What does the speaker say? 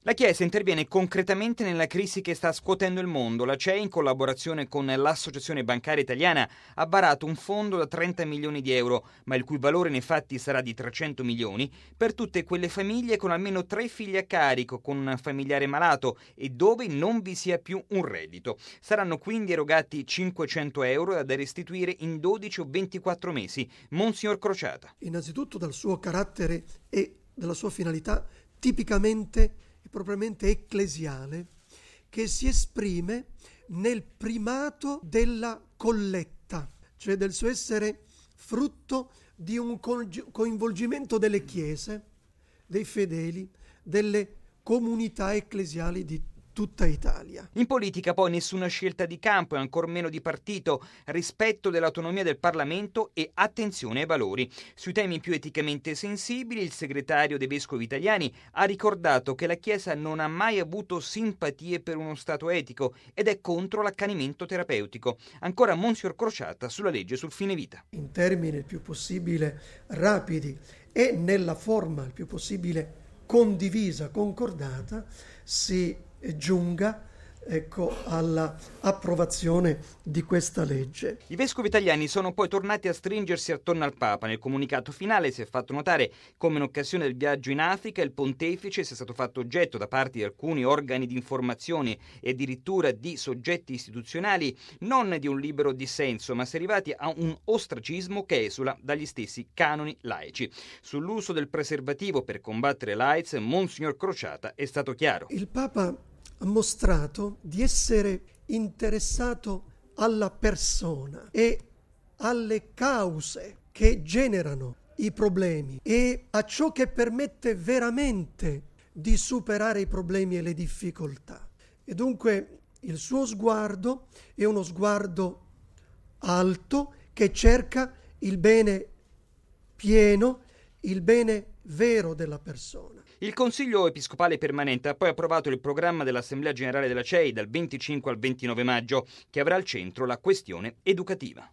La Chiesa interviene concretamente nella crisi che sta scuotendo il mondo. La CEI, in collaborazione con l'Associazione Bancaria Italiana, ha varato un fondo da 30 milioni di euro, ma il cui valore nei fatti sarà di 300 milioni, per tutte quelle famiglie con almeno 3 figli a carico, con un familiare malato e dove non vi sia più un reddito. Saranno quindi erogati 500 euro da restituire in 12 o 24 mesi. Monsignor Crociata. Innanzitutto dal suo carattere e dalla sua finalità tipicamente e propriamente ecclesiale, che si esprime nel primato della colletta, cioè del suo essere frutto di un coinvolgimento delle chiese, dei fedeli, delle comunità ecclesiali di tutta Italia. In politica poi nessuna scelta di campo e ancor meno di partito, rispetto dell'autonomia del Parlamento e attenzione ai valori. Sui temi più eticamente sensibili, il segretario dei Vescovi Italiani ha ricordato che la Chiesa non ha mai avuto simpatie per uno Stato etico ed è contro l'accanimento terapeutico. Ancora Monsignor Crociata sulla legge sul fine vita. In termini il più possibile rapidi e nella forma il più possibile condivisa, concordata, si giunga alla approvazione di questa legge. I vescovi italiani sono poi tornati a stringersi attorno al Papa. Nel comunicato finale si è fatto notare come in occasione del viaggio in Africa il pontefice sia stato fatto oggetto da parte di alcuni organi di informazione e addirittura di soggetti istituzionali non di un libero dissenso, ma si è arrivati a un ostracismo che esula dagli stessi canoni laici. Sull'uso del preservativo per combattere l'AIDS, Monsignor Crociata è stato chiaro. Il Papa ha mostrato di essere interessato alla persona e alle cause che generano i problemi e a ciò che permette veramente di superare i problemi e le difficoltà. E dunque il suo sguardo è uno sguardo alto che cerca il bene pieno, il bene vero della persona. Il Consiglio Episcopale Permanente ha poi approvato il programma dell'Assemblea Generale della CEI dal 25 al 29 maggio, che avrà al centro la questione educativa.